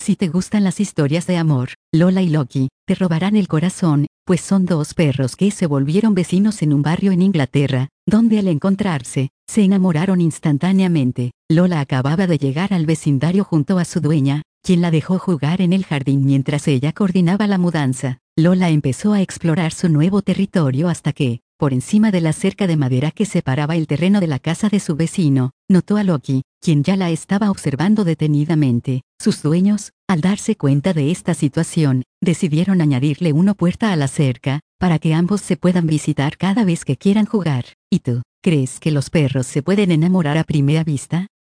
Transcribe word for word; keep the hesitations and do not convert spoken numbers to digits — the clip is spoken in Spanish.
Si te gustan las historias de amor, Lola y Loki te robarán el corazón, pues son dos perros que se volvieron vecinos en un barrio en Inglaterra, donde al encontrarse, se enamoraron instantáneamente. Lola acababa de llegar al vecindario junto a su dueña, quien la dejó jugar en el jardín mientras ella coordinaba la mudanza. Lola empezó a explorar su nuevo territorio hasta que, por encima de la cerca de madera que separaba el terreno de la casa de su vecino, notó a Loki, quien ya la estaba observando detenidamente. Sus dueños, al darse cuenta de esta situación, decidieron añadirle una puerta a la cerca, para que ambos se puedan visitar cada vez que quieran jugar. ¿Y tú, crees que los perros se pueden enamorar a primera vista?